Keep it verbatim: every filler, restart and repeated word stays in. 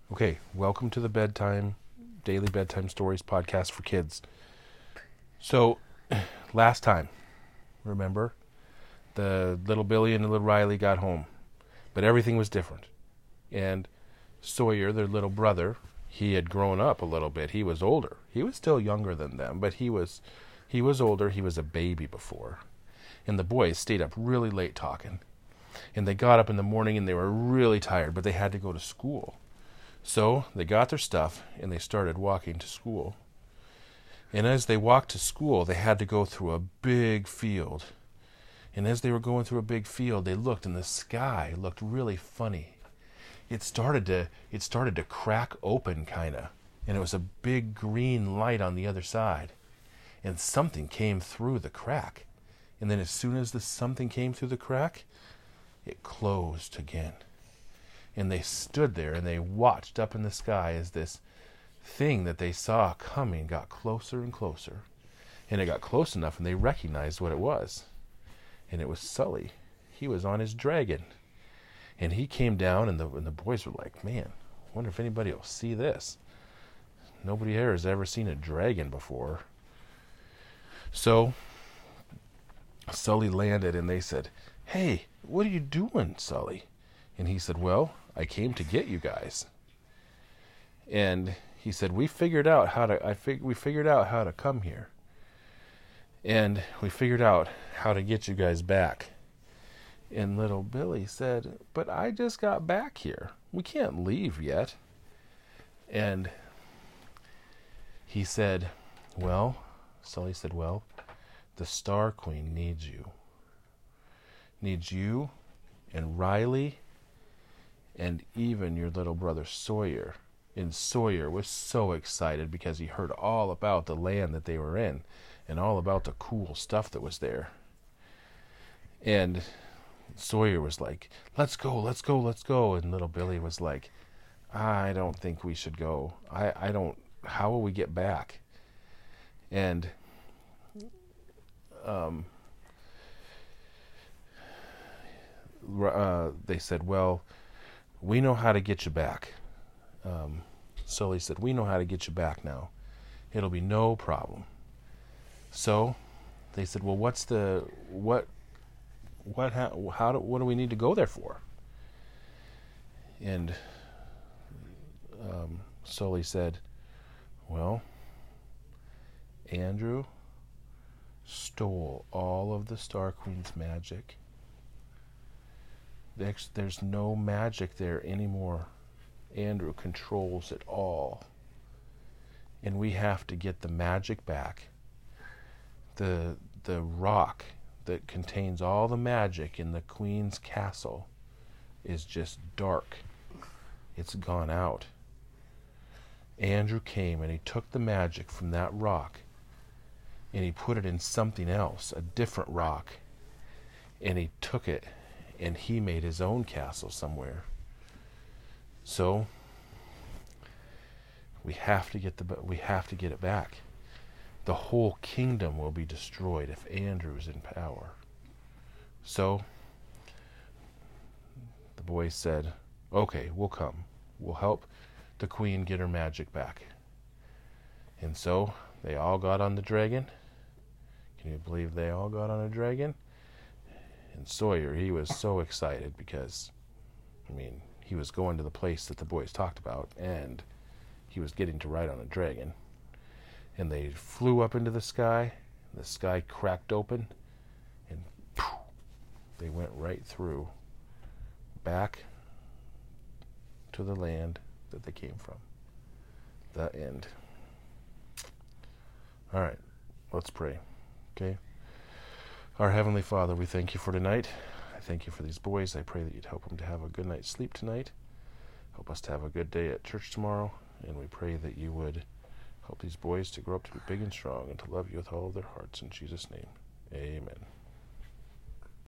Okay, welcome to the bedtime, daily bedtime stories podcast for kids. So, last time, remember, the little Billy and the little Riley got home, but everything was different. And Sawyer, their little brother, he had grown up a little bit. He was older. He was still younger than them, but he was he was older. He was a baby before. And the boys stayed up really late talking. And they got up in the morning and they were really tired, but they had to go to school. So they got their stuff and they started walking to school. And as they walked to school, they had to go through a big field. And as they were going through a big field, they looked and the sky looked really funny. It started to it started to crack open kind of, and it was a big green light on the other side. And something came through the crack. And then as soon as the something came through the crack, it closed again. And they stood there and they watched up in the sky as this thing that they saw coming got closer and closer. And it got close enough and they recognized what it was. And it was Sully. He was on his dragon. And he came down and the, and the boys were like, man, I wonder if anybody will see this. Nobody here has ever seen a dragon before. So Sully landed and they said, hey, what are you doing, Sully? And he said, well, I came to get you guys. And he said, we figured out how to, I fig- we figured out how to come here. And we figured out how to get you guys back. And little Billy said, but I just got back here. We can't leave yet. And he said, well, Sully said, well, the Star Queen needs you. Needs you and Riley and even your little brother Sawyer. And Sawyer was so excited because he heard all about the land that they were in and all about the cool stuff that was there. And Sawyer was like, let's go, let's go, let's go. And little Billy was like, I don't think we should go. I, I don't, how will we get back? And um, uh, they said, well, we know how to get you back. Um, Sully said, we know how to get you back now. It'll be no problem. So they said, well, what's the, what, what, how, how do, what do we need to go there for? And um, Sully said, well, Andrew stole all of the Star Queen's magic. There's, there's no magic there anymore. Andrew controls it all. And we have to get the magic back. The, the rock that contains all the magic in the Queen's castle is just dark. It's gone out. Andrew came and he took the magic from that rock and he put it in something else, a different rock. And he took it and he made his own castle somewhere. So we have to get the we have to get it back. The whole kingdom will be destroyed if Andrew's in power. So the boys said, okay, we'll come. We'll help the queen get her magic back. And so they all got on the dragon. Can you believe they all got on a dragon? And Sawyer, he was so excited because, I mean, he was going to the place that the boys talked about, and he was getting to ride on a dragon. And they flew up into the sky. The sky cracked open, and poof, they went right through, back to the land that they came from. The end. All right, let's pray. Okay? Our Heavenly Father, we thank you for tonight. I thank you for these boys. I pray that you'd help them to have a good night's sleep tonight. Help us to have a good day at church tomorrow. And we pray that you would help these boys to grow up to be big and strong and to love you with all of their hearts. In Jesus' name, amen.